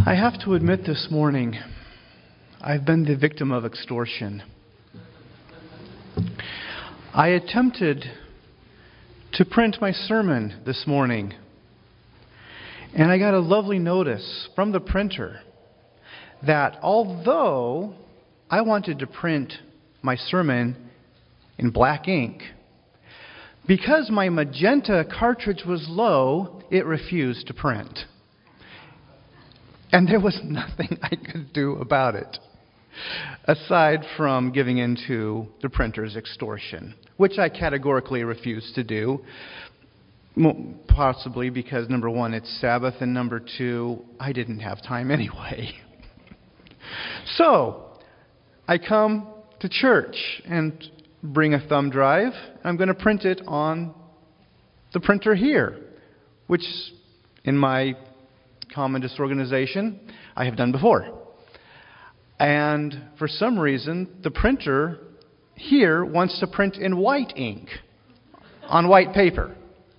I have to admit this morning, I've been the victim of extortion. I attempted to print my sermon this morning, and I got a lovely notice from the printer that although I wanted to print my sermon in black ink, because my magenta cartridge was low, it refused to print. And there was nothing I could do about it, aside from giving in to the printer's extortion, which I categorically refused to do, possibly because, number one, it's Sabbath, and number two, I didn't have time anyway. So, I come to church and bring a thumb drive. I'm going to print it on the printer here, which in my common disorganization I have done before. And for some reason, the printer here wants to print in white ink on white paper.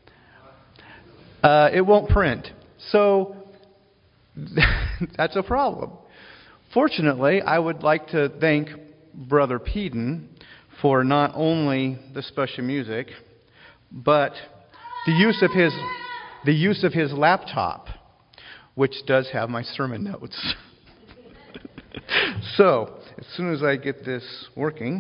It won't print. So that's a problem. Fortunately, I would like to thank Brother Peden for not only the special music, but the use of his laptop, which does have my sermon notes. So, as soon as I get this working,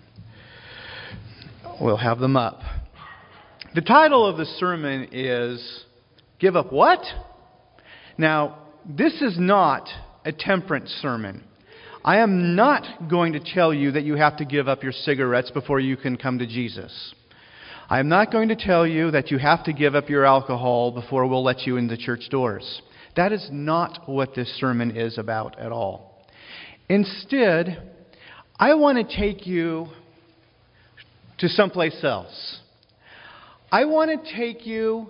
we'll have them up. The title of the sermon is, Give Up What? Now, this is not a temperance sermon. I am not going to tell you that you have to give up your cigarettes before you can come to Jesus. I am not going to tell you that you have to give up your alcohol before we'll let you in the church doors. That is not what this sermon is about at all. Instead, I want to take you to someplace else. I want to take you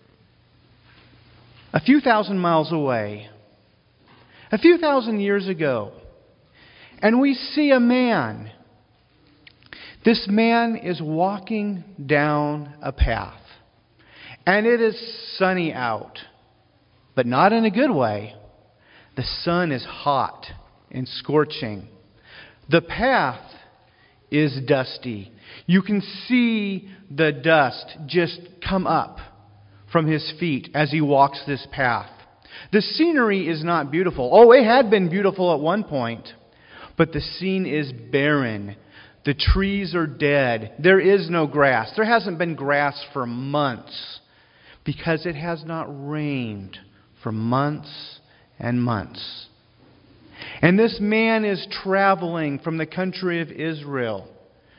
a few thousand miles away, a few thousand years ago, and we see a man. This man is walking down a path, and it is sunny out. But not in a good way. The sun is hot and scorching. The path is dusty. You can see the dust just come up from his feet as he walks this path. The scenery is not beautiful. Oh, it had been beautiful at one point, but the scene is barren. The trees are dead. There is no grass. There hasn't been grass for months because it has not rained for months and months. And this man is traveling from the country of Israel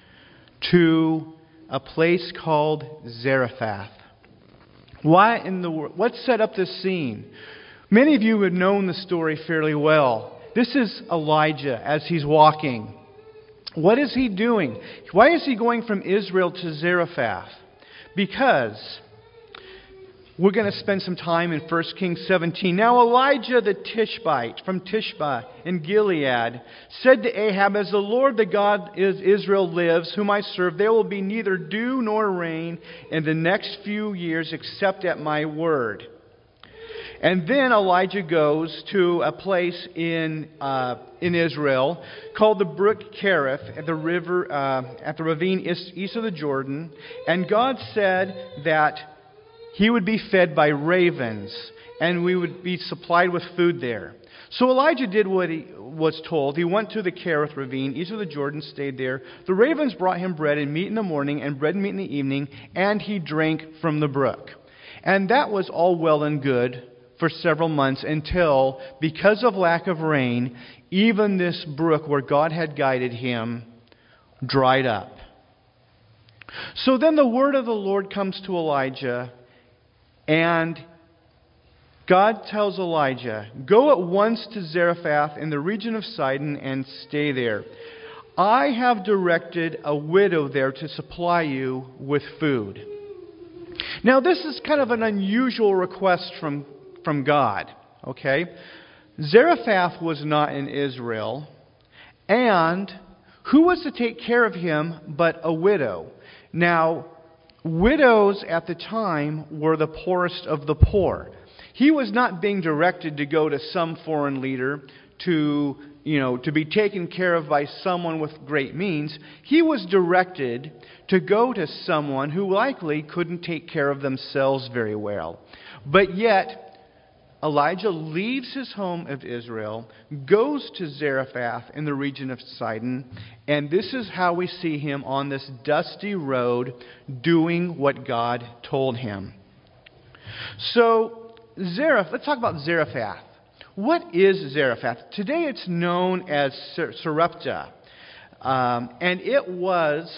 to a place called Zarephath. Why in the world? What set up this scene? Many of you have known the story fairly well. This is Elijah as he's walking. What is he doing? Why is he going from Israel to Zarephath? Because we're going to spend some time in 1 Kings 17. Now Elijah the Tishbite from Tishba in Gilead said to Ahab, As the Lord the God of Israel lives, whom I serve, there will be neither dew nor rain in the next few years except at my word. And then Elijah goes to a place in Israel called the brook Kerith at the river, at the ravine east of the Jordan. And God said that he would be fed by ravens, and we would be supplied with food there. So Elijah did what he was told. He went to the Kerith ravine, east of the Jordan, stayed there. The ravens brought him bread and meat in the morning, and bread and meat in the evening, and he drank from the brook. And that was all well and good for several months until, because of lack of rain, even this brook where God had guided him dried up. So then the word of the Lord comes to Elijah, and God tells Elijah, Go at once to Zarephath in the region of Sidon and stay there. I have directed a widow there to supply you with food. Now this is kind of an unusual request from God. Okay? Zarephath was not in Israel, and who was to take care of him but a widow? Now, widows at the time were the poorest of the poor. He was not being directed to go to some foreign leader to be taken care of by someone with great means. He was directed to go to someone who likely couldn't take care of themselves very well. But yet, Elijah leaves his home of Israel, goes to Zarephath in the region of Sidon, and this is how we see him on this dusty road doing what God told him. So, let's talk about Zarephath. What is Zarephath? Today it's known as Sarepta, and it was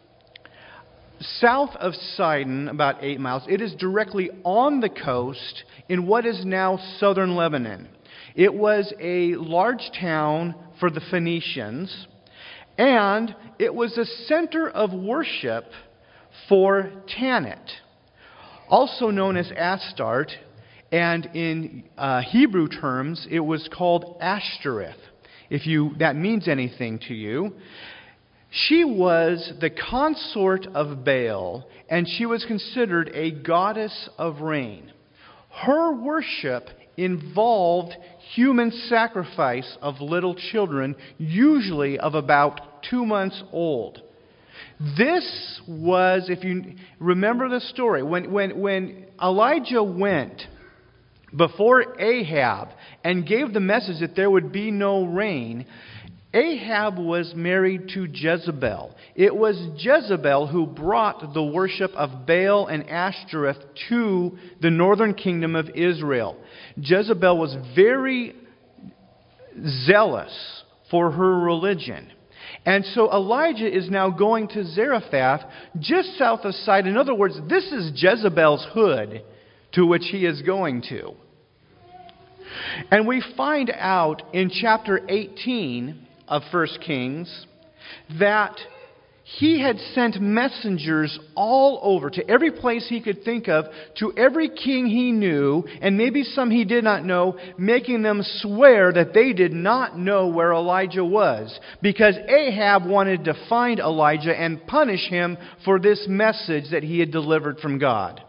south of Sidon, about 8 miles. It is directly on the coast in what is now southern Lebanon. It was a large town for the Phoenicians, and it was a center of worship for Tanit, also known as Astarte, and in Hebrew terms, it was called Ashtoreth, if that means anything to you. She was the consort of Baal, and she was considered a goddess of rain. Her worship involved human sacrifice of little children, usually of about 2 months old. This was, if you remember the story, when Elijah went before Ahab and gave the message that there would be no rain, Ahab was married to Jezebel. It was Jezebel who brought the worship of Baal and Ashtoreth to the northern kingdom of Israel. Jezebel was very zealous for her religion. And so Elijah is now going to Zarephath, just south of Sidon. In other words, this is Jezebel's hood to which he is going to. And we find out in chapter 18 of 1 Kings that he had sent messengers all over, to every place he could think of, to every king he knew, and maybe some he did not know, making them swear that they did not know where Elijah was, because Ahab wanted to find Elijah and punish him for this message that he had delivered from God.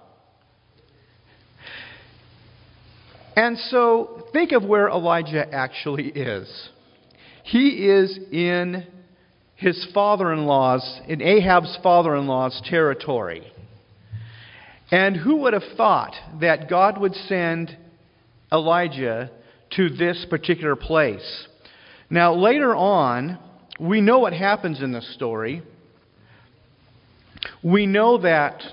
And so, think of where Elijah actually is. He is in his father-in-law's, in Ahab's father-in-law's territory. And who would have thought that God would send Elijah to this particular place? Now, later on, we know what happens in this story. We know that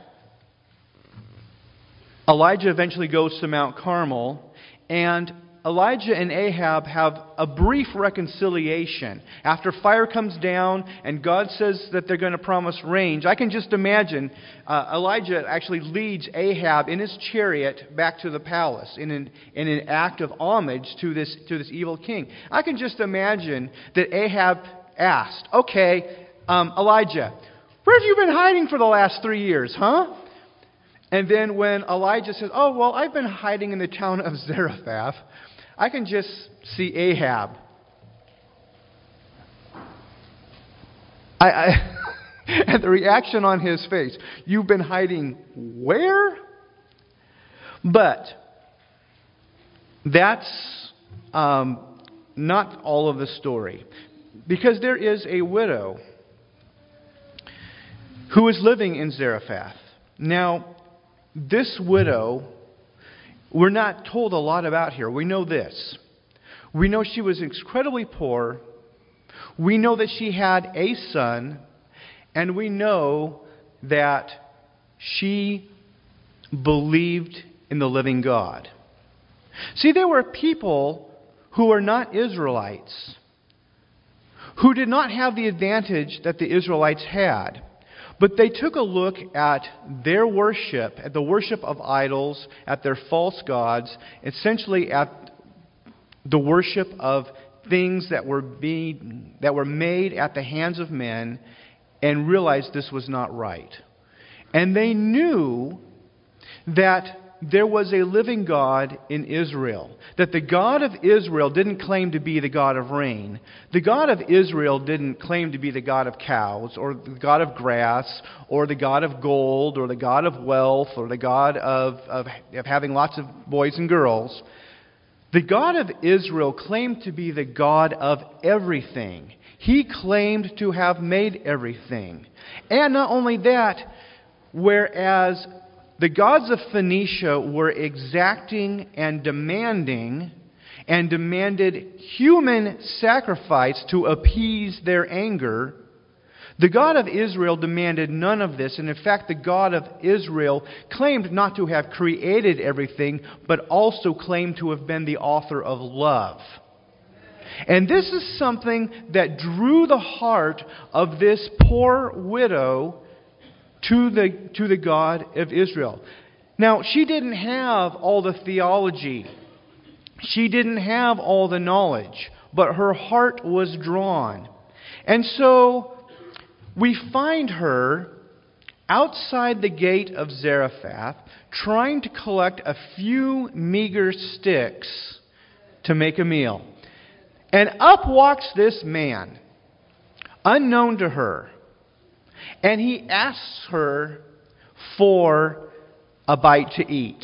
Elijah eventually goes to Mount Carmel, and Elijah and Ahab have a brief reconciliation. After fire comes down and God says that they're going to promise rain, I can just imagine Elijah actually leads Ahab in his chariot back to the palace in an act of homage to this evil king. I can just imagine that Ahab asked, "Okay, Elijah, where have you been hiding for the last 3 years, huh?" And then when Elijah says, "Oh, well, I've been hiding in the town of Zarephath," I can just see Ahab. And the reaction on his face. "You've been hiding where?" But that's not all of the story. Because there is a widow who is living in Zarephath. Now, this widow, we're not told a lot about here. We know this. We know she was incredibly poor. We know that she had a son. And we know that she believed in the living God. See, there were people who were not Israelites, who did not have the advantage that the Israelites had. But they took a look at their worship, at the worship of idols, at their false gods, essentially at the worship of things that were made at the hands of men, and realized this was not right. And they knew that there was a living God in Israel. That the God of Israel didn't claim to be the God of rain. The God of Israel didn't claim to be the God of cows, or the God of grass, or the God of gold, or the God of wealth, or the God of having lots of boys and girls. The God of Israel claimed to be the God of everything. He claimed to have made everything. And not only that, whereas the gods of Phoenicia were exacting and demanded human sacrifice to appease their anger, the God of Israel demanded none of this. And in fact, the God of Israel claimed not to have created everything, but also claimed to have been the author of love. And this is something that drew the heart of this poor widow to the God of Israel. Now, she didn't have all the theology. She didn't have all the knowledge, but her heart was drawn. And so we find her outside the gate of Zarephath trying to collect a few meager sticks to make a meal. And up walks this man, unknown to her. And he asks her for a bite to eat.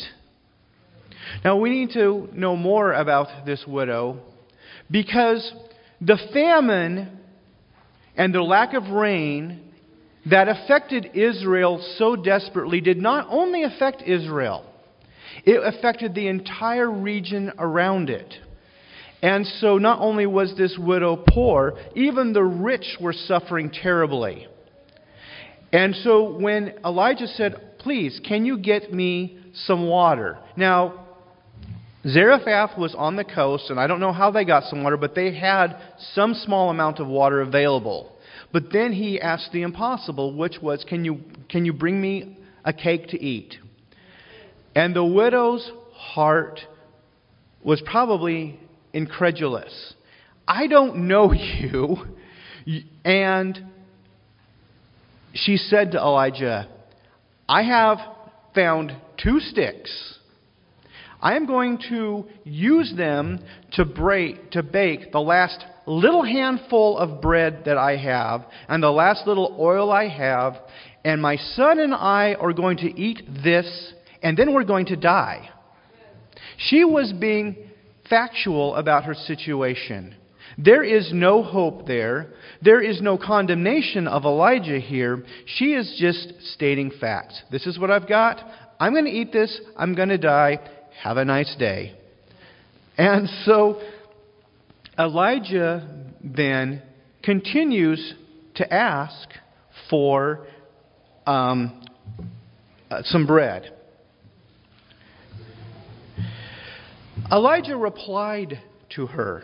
Now we need to know more about this widow, because the famine and the lack of rain that affected Israel so desperately did not only affect Israel, it affected the entire region around it. And so not only was this widow poor, even the rich were suffering terribly. And so when Elijah said, "Please, can you get me some water?" Now, Zarephath was on the coast, and I don't know how they got some water, but they had some small amount of water available. But then he asked the impossible, which was, can you bring me a cake to eat? And the widow's heart was probably incredulous. I don't know you. And she said to Elijah, "I have found 2 sticks. I am going to use them to bake the last little handful of bread that I have and the last little oil I have, and my son and I are going to eat this, and then we're going to die." She was being factual about her situation. There is no hope there. There is no condemnation of Elijah here. She is just stating facts. This is what I've got. I'm going to eat this. I'm going to die. Have a nice day. And so Elijah then continues to ask for some bread. Elijah replied to her,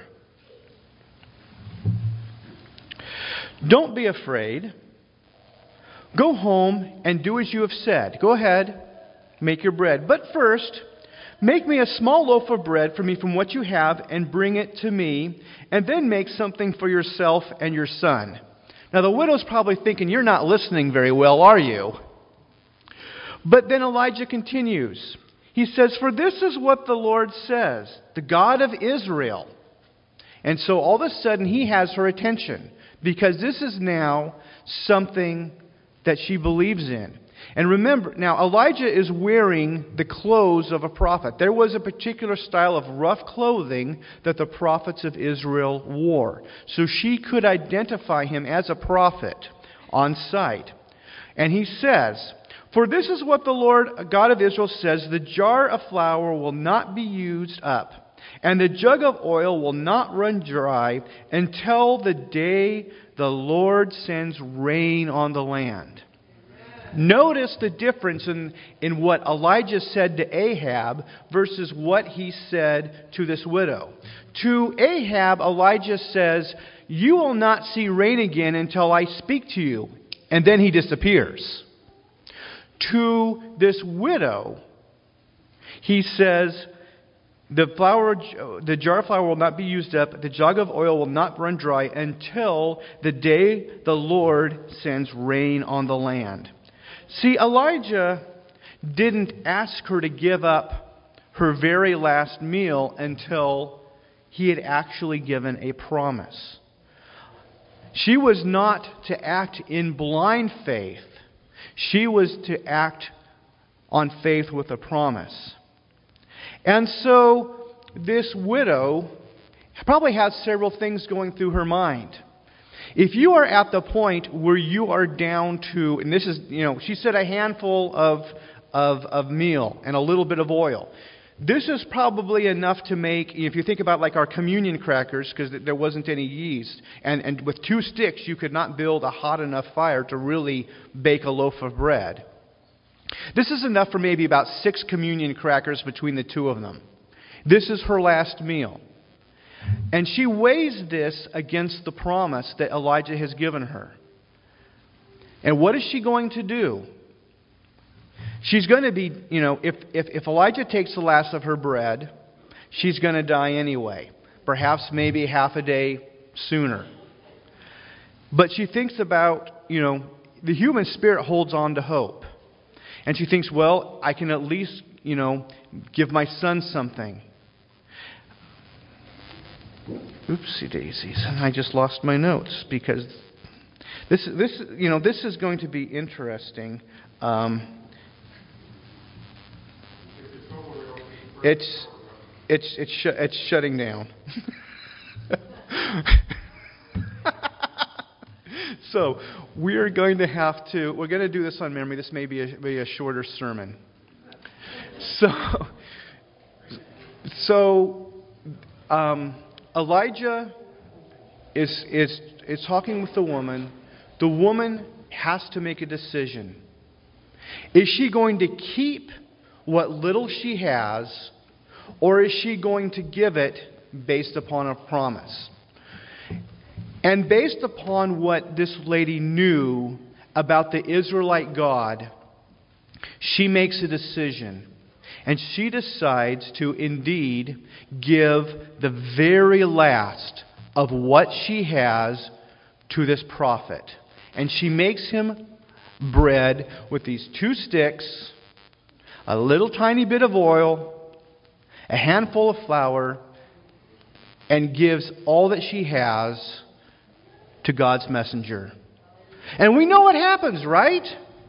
"Don't be afraid. Go home and do as you have said. Go ahead, make your bread. But first, make me a small loaf of bread for me from what you have and bring it to me, and then make something for yourself and your son." Now the widow's probably thinking, "You're not listening very well, are you?" But then Elijah continues. He says, "For this is what the Lord says, the God of Israel." And so all of a sudden he has her attention, because this is now something that she believes in. And remember, now Elijah is wearing the clothes of a prophet. There was a particular style of rough clothing that the prophets of Israel wore. So she could identify him as a prophet on sight. And he says, "For this is what the Lord God of Israel says, the jar of flour will not be used up, and the jug of oil will not run dry until the day the Lord sends rain on the land." Notice the difference in what Elijah said to Ahab versus what he said to this widow. To Ahab, Elijah says, "You will not see rain again until I speak to you." And then he disappears. To this widow, he says, the jar of flour will not be used up, the jug of oil will not run dry until the day the Lord sends rain on the land. See, Elijah didn't ask her to give up her very last meal until he had actually given a promise. She was not to act in blind faith. She was to act on faith with a promise. And so this widow probably has several things going through her mind. If you are at the point where you are down to, and this is, she said a handful of meal and a little bit of oil. This is probably enough to make, if you think about like our communion crackers, because there wasn't any yeast, and with 2 sticks you could not build a hot enough fire to really bake a loaf of bread. This is enough for maybe about 6 communion crackers between the 2 of them. This is her last meal. And she weighs this against the promise that Elijah has given her. And what is she going to do? She's going to be, if Elijah takes the last of her bread, she's going to die anyway. Perhaps maybe half a day sooner. But she thinks about, the human spirit holds on to hope. And she thinks, well, I can at least, give my son something. Oopsie daisies. And I just lost my notes because this is going to be interesting. It's shutting down. So we're going to do this on memory. This may be a shorter sermon. So Elijah is talking with the woman. The woman has to make a decision. Is she going to keep what little she has, or is she going to give it based upon a promise? And based upon what this lady knew about the Israelite God, she makes a decision. And she decides to indeed give the very last of what she has to this prophet. And she makes him bread with these 2 sticks, a little tiny bit of oil, a handful of flour, and gives all that she has to God's messenger. And we know what happens, right?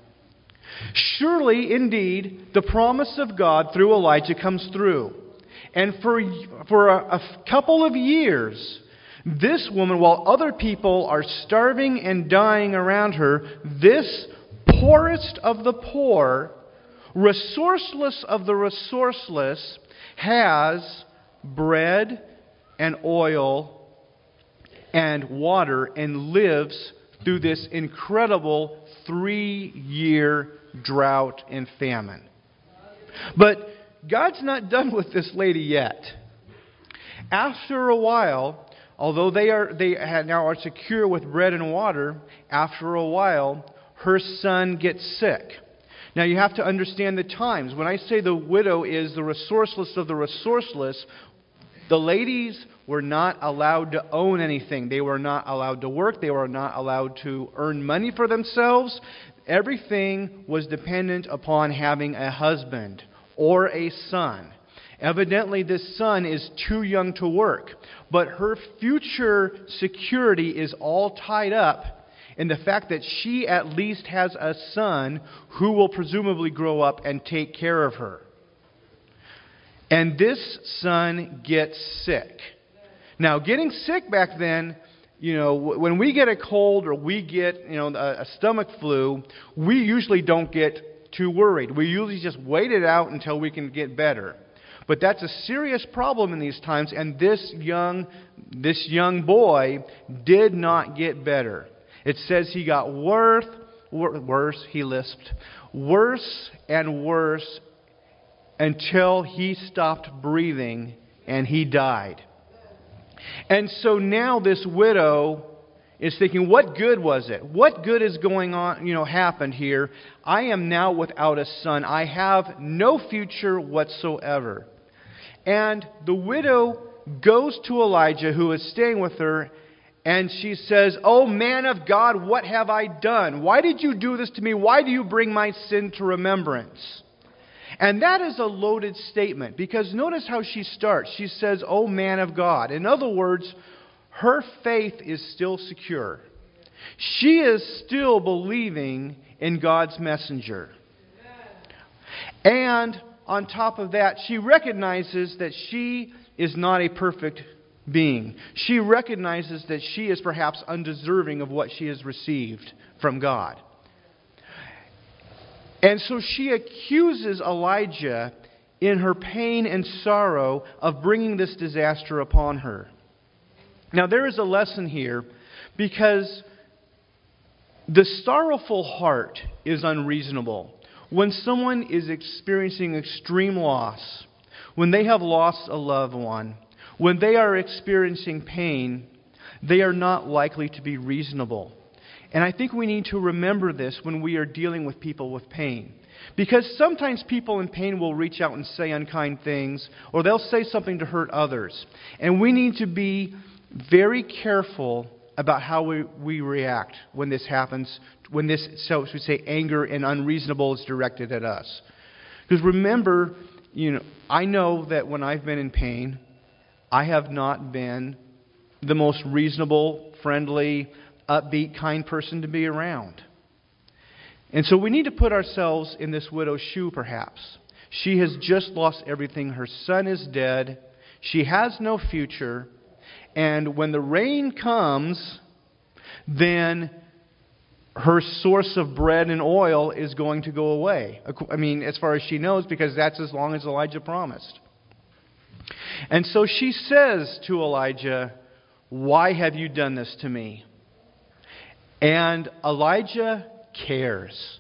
Surely, indeed, the promise of God through Elijah comes through. And for a couple of years, this woman, while other people are starving and dying around her, this poorest of the poor, resourceless of the resourceless, has bread and oil and water and lives through this incredible 3-year drought and famine. But God's not done with this lady yet. After a while, although they now are secure with bread and water, after a while, her son gets sick. Now you have to understand the times. When I say the widow is the resourceless of the resourceless, the ladies were not allowed to own anything. They were not allowed to work. They were not allowed to earn money for themselves. Everything was dependent upon having a husband or a son. Evidently, this son is too young to work. But her future security is all tied up in the fact that she at least has a son who will presumably grow up and take care of her. And this son gets sick. Now, getting sick back then, when we get a cold or we get, a stomach flu, we usually don't get too worried. We usually just wait it out until we can get better. But that's a serious problem in these times, and this young boy did not get better. It says he got worse, he lisped, worse and worse until he stopped breathing and he died. And so now this widow is thinking, what good was it? What good is going on, happened here? I am now without a son. I have no future whatsoever. And the widow goes to Elijah, who is staying with her, and she says, "Oh, man of God, what have I done? Why did you do this to me? Why do you bring my sin to remembrance?" And that is a loaded statement, because notice how she starts. She says, "O man of God." In other words, her faith is still secure. She is still believing in God's messenger. And on top of that, she recognizes that she is not a perfect being. She recognizes that she is perhaps undeserving of what she has received from God. And so she accuses Elijah in her pain and sorrow of bringing this disaster upon her. Now, there is a lesson here, because the sorrowful heart is unreasonable. When someone is experiencing extreme loss, when they have lost a loved one, when they are experiencing pain, they are not likely to be reasonable. And I think we need to remember this when we are dealing with people with pain. Because sometimes people in pain will reach out and say unkind things, or they'll say something to hurt others. And we need to be very careful about how we react when this happens, when this, so we say, anger and unreasonable is directed at us. Because remember, I know that when I've been in pain, I have not been the most reasonable, friendly, upbeat, kind person to be around. And so we need to put ourselves in this widow's shoe, perhaps. She has just lost everything. Her son is dead. She has no future. And when the rain comes, then her source of bread and oil is going to go away. I mean, as far as she knows, because that's as long as Elijah promised. And so she says to Elijah, "Why have you done this to me?" And Elijah cares.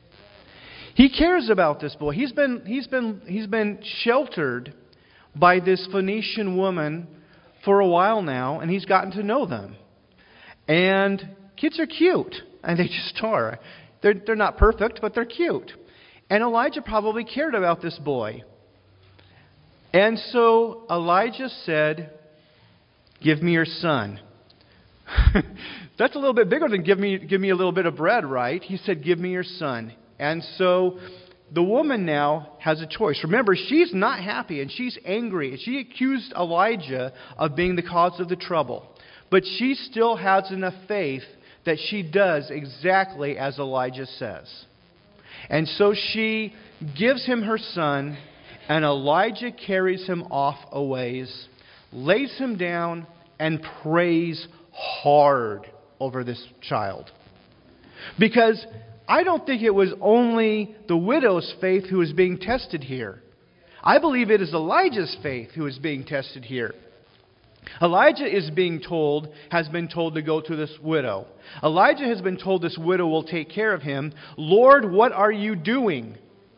He cares about this boy. He's been sheltered by this Phoenician woman for a while now, and he's gotten to know them. And kids are cute, and they just are. They're not perfect, but they're cute. And Elijah probably cared about this boy. And so Elijah said, "Give me your son." That's a little bit bigger than give me a little bit of bread, right? He said, "Give me your son." And so the woman now has a choice. Remember, she's not happy and she's angry. She accused Elijah of being the cause of the trouble. But she still has enough faith that she does exactly as Elijah says. And so she gives him her son, and Elijah carries him off a ways, lays him down, and prays hard over this child. Because I don't think it was only the widow's faith who is being tested here. I believe it is Elijah's faith who is being tested here. Elijah has been told to go to this widow. Elijah has been told this widow will take care of him. "Lord, what are you doing?"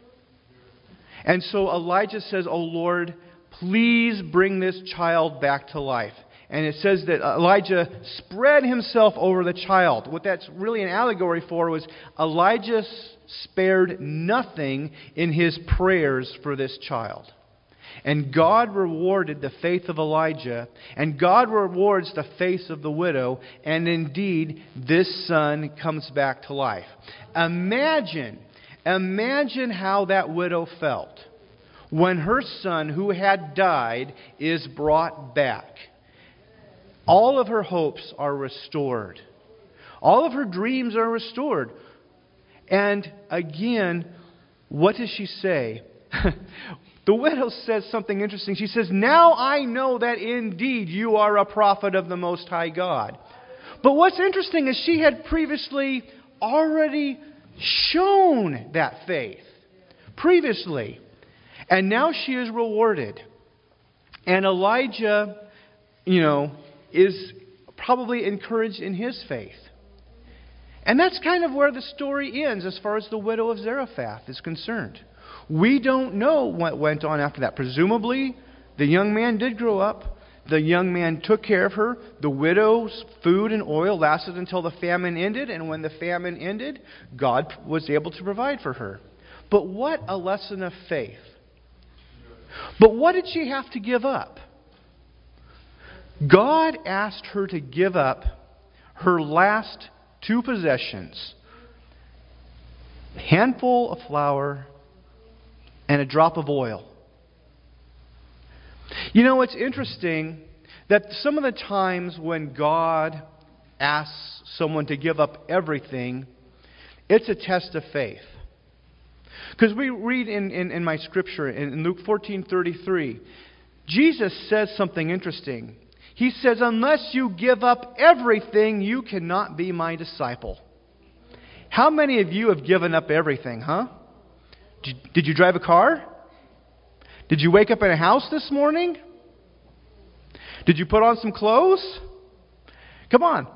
And so Elijah says, "Oh Lord, please bring this child back to life." And it says that Elijah spread himself over the child. What that's really an allegory for was Elijah spared nothing in his prayers for this child. And God rewarded the faith of Elijah, and God rewards the faith of the widow, and indeed, this son comes back to life. Imagine how that widow felt when her son, who had died, is brought back. All of her hopes are restored. All of her dreams are restored. And again, what does she say? The widow says something interesting. She says, "Now I know that indeed you are a prophet of the Most High God." But what's interesting is she had previously already shown that faith. Previously. And now she is rewarded. And Elijah, is probably encouraged in his faith. And that's kind of where the story ends as far as the widow of Zarephath is concerned. We don't know what went on after that. Presumably, the young man did grow up. The young man took care of her. The widow's food and oil lasted until the famine ended. And when the famine ended, God was able to provide for her. But what a lesson of faith. But what did she have to give up? God asked her to give up her last two possessions. A handful of flour and a drop of oil. You know, it's interesting that some of the times when God asks someone to give up everything, it's a test of faith. Because we read in my scripture, in Luke 14:33, Jesus says something interesting. He says, unless you give up everything, you cannot be my disciple. How many of you have given up everything, huh? Did you drive a car? Did you wake up in a house this morning? Did you put on some clothes? Come on.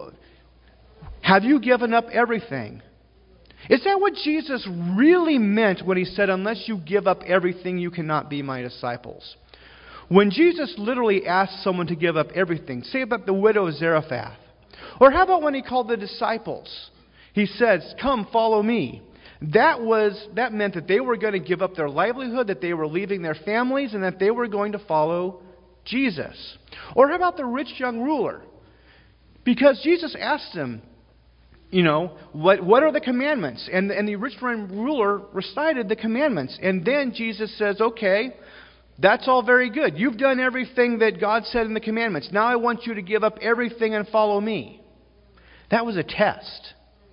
Have you given up everything? Is that what Jesus really meant when He said, unless you give up everything, you cannot be my disciples? When Jesus literally asked someone to give up everything, say about the widow of Zarephath. Or how about when He called the disciples? He says, come, follow me. That meant that they were going to give up their livelihood, that they were leaving their families, and that they were going to follow Jesus. Or how about the rich young ruler? Because Jesus asked him, you know, what are the commandments? And the rich young ruler recited the commandments. And then Jesus says, okay, that's all very good. You've done everything that God said in the commandments. Now I want you to give up everything and follow me. That was a test.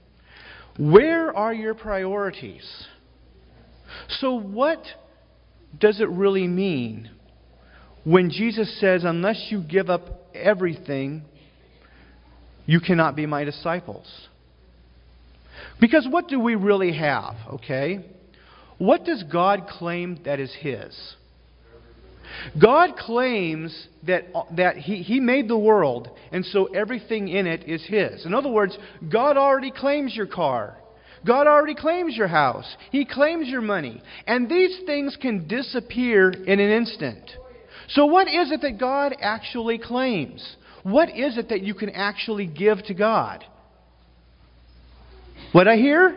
Where are your priorities? So what does it really mean when Jesus says, unless you give up everything, you cannot be my disciples? Because what do we really have, okay? What does God claim that is His? God claims that he made the world, and so everything in it is His. In other words, God already claims your car. God already claims your house. He claims your money. And these things can disappear in an instant. So what is it that God actually claims? What is it that you can actually give to God? What I hear?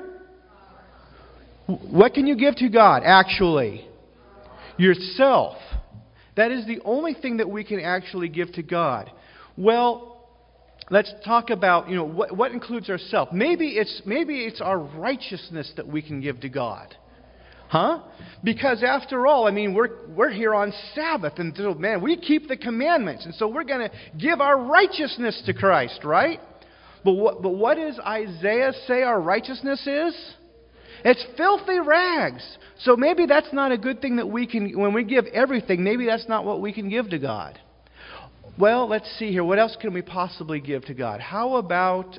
What can you give to God, actually? Yourself. That is the only thing that we can actually give to God. Well, let's talk about, you know, what includes ourselves. Maybe it's our righteousness that we can give to God. Huh? Because after all, I mean, we're here on Sabbath, and so, man, we keep the commandments, and so we're going to give our righteousness to Christ, right? But what does Isaiah say our righteousness is? It's filthy rags. So maybe that's not a good thing that we can, when we give everything, maybe that's not what we can give to God. Well, let's see here. What else can we possibly give to God? How about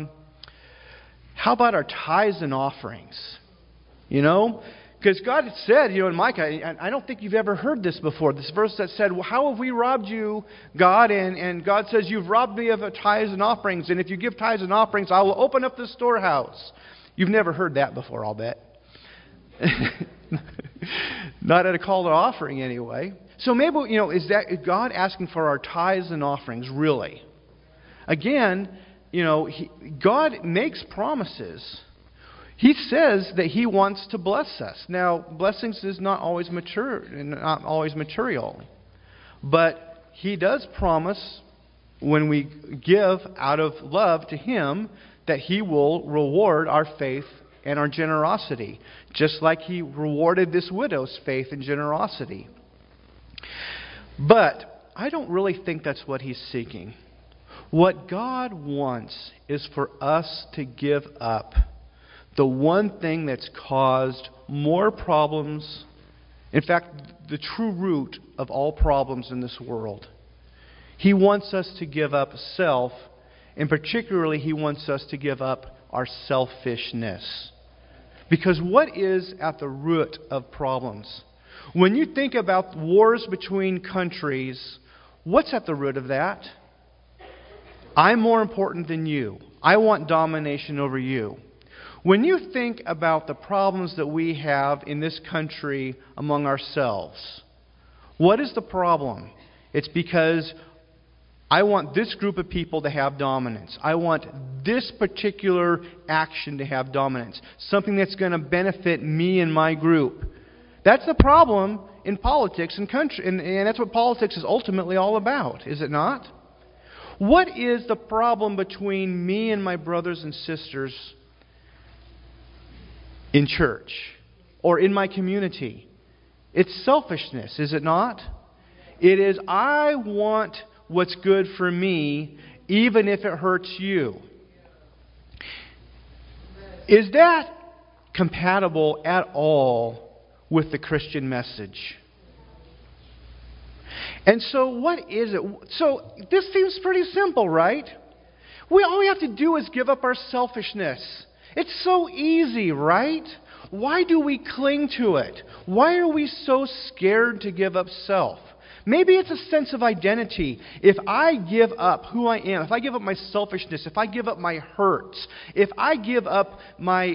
our tithes and offerings? You know? Because God had said, you know, in Micah, I don't think you've ever heard this before, this verse that said, well, how have we robbed you, God? And God says, you've robbed me of tithes and offerings, and if you give tithes and offerings, I will open up the storehouse. You've never heard that before, I'll bet. Not at a call to offering, anyway. So maybe, you know, is God asking for our tithes and offerings, really? Again, you know, God makes promises. He says that He wants to bless us. Now, blessings is not always material. But He does promise, when we give out of love to Him, that He will reward our faith and our generosity, just like He rewarded this widow's faith and generosity. But I don't really think that's what He's seeking. What God wants is for us to give up the one thing that's caused more problems, in fact, the true root of all problems in this world. He wants us to give up self, and particularly He wants us to give up our selfishness. Because what is at the root of problems? When you think about wars between countries, what's at the root of that? I'm more important than you. I want domination over you. When you think about the problems that we have in this country among ourselves, what is the problem? It's because I want this group of people to have dominance. I want this particular action to have dominance. Something that's going to benefit me and my group. That's the problem in politics and country, and that's what politics is ultimately all about, is it not? What is the problem between me and my brothers and sisters in church or in my community? It's selfishness, is it not? It is, I want what's good for me, even if it hurts you. Is that compatible at all with the Christian message? And so what is it? So this seems pretty simple, right? All we have to do is give up our selfishness. It's so easy, right? Why do we cling to it? Why are we so scared to give up self? Maybe it's a sense of identity. If I give up who I am, if I give up my selfishness, if I give up my hurts, if I give up my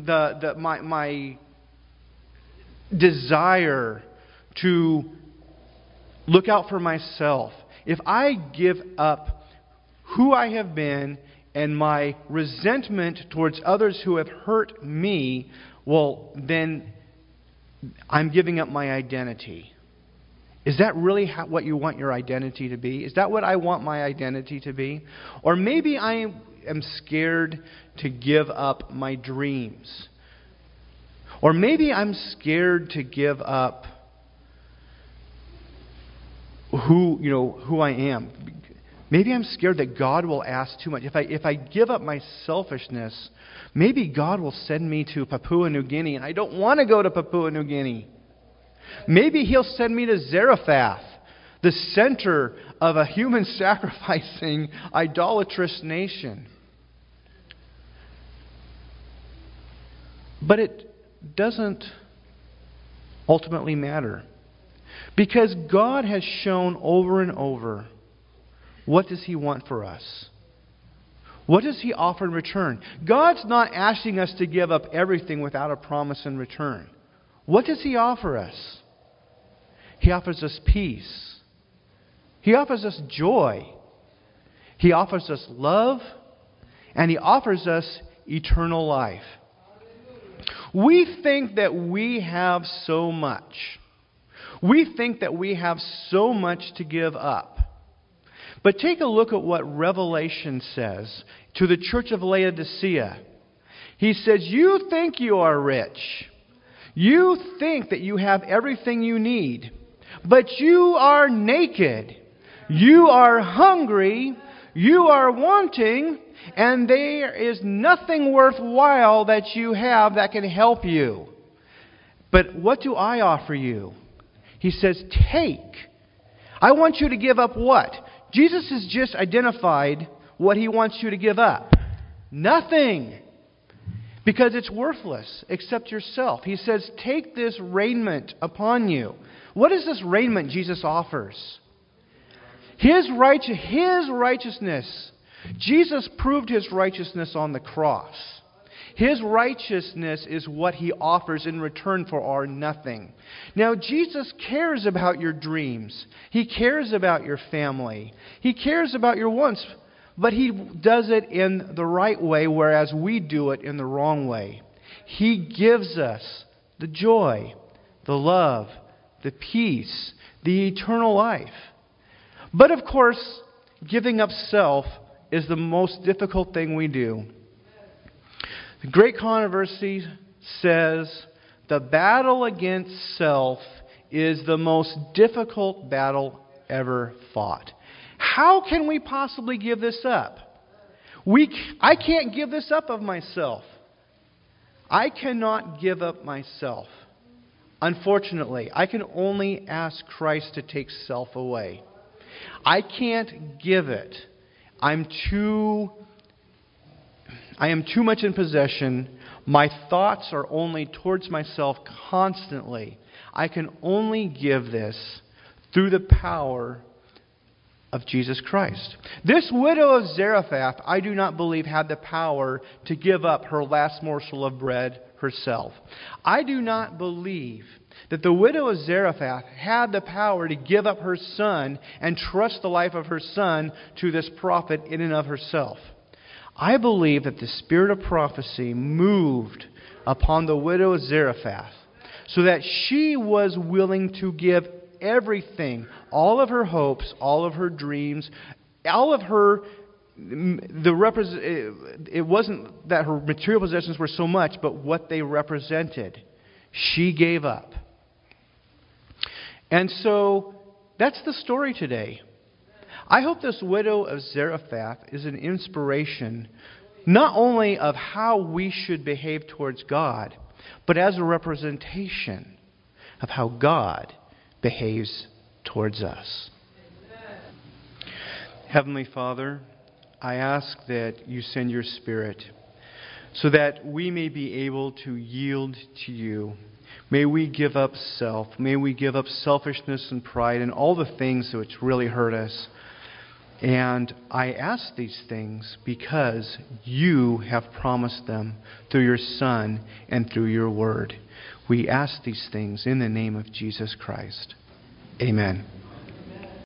desire to look out for myself, if I give up who I have been and my resentment towards others who have hurt me, well, then I'm giving up my identity. Is that really what you want your identity to be? Is that what I want my identity to be? Or maybe I am scared to give up my dreams. Or maybe I'm scared to give up who I am. Maybe I'm scared that God will ask too much. If I give up my selfishness, maybe God will send me to Papua New Guinea, and I don't want to go to Papua New Guinea. Maybe He'll send me to Zarephath, the center of a human sacrificing, idolatrous nation. But it doesn't ultimately matter. Because God has shown over and over, what does He want for us? What does He offer in return? God's not asking us to give up everything without a promise in return. What does He offer us? He offers us peace. He offers us joy. He offers us love. And He offers us eternal life. We think that we have so much. We think that we have so much to give up. But take a look at what Revelation says to the church of Laodicea. He says, you think you are rich. You think that you have everything you need. But you are naked. You are hungry. You are wanting. And there is nothing worthwhile that you have that can help you. But what do I offer you? He says, take. I want you to give up what? Jesus has just identified what He wants you to give up. Nothing. Because it's worthless except yourself. He says, take this raiment upon you. What is this raiment Jesus offers? His righteousness. Jesus proved His righteousness on the cross. His righteousness is what He offers in return for our nothing. Now, Jesus cares about your dreams. He cares about your family. He cares about your wants. But He does it in the right way, whereas we do it in the wrong way. He gives us the joy, the love, the peace, the eternal life. But of course, giving up self is the most difficult thing we do. The Great Controversy says the battle against self is the most difficult battle ever fought. How can we possibly give this up? I can't give this up of myself. I cannot give up myself. Unfortunately, I can only ask Christ to take self away. I can't give it. I am too much in possession. My thoughts are only towards myself constantly. I can only give this through the power of Jesus Christ. This widow of Zarephath, I do not believe, had the power to give up her last morsel of bread herself. I do not believe that the widow of Zarephath had the power to give up her son and trust the life of her son to this prophet in and of herself. I believe that the spirit of prophecy moved upon the widow of Zarephath so that she was willing to give everything, all of her hopes, all of her dreams, all of her... It wasn't that her material possessions were so much, but what they represented. She gave up. And so that's the story today. I hope this widow of Zarephath is an inspiration not only of how we should behave towards God, but as a representation of how God behaves towards us. Heavenly Father, I ask that you send your Spirit so that we may be able to yield to you. May we give up self. May we give up selfishness and pride and all the things which really hurt us. And I ask these things because you have promised them through your Son and through your Word. We ask these things in the name of Jesus Christ. Amen.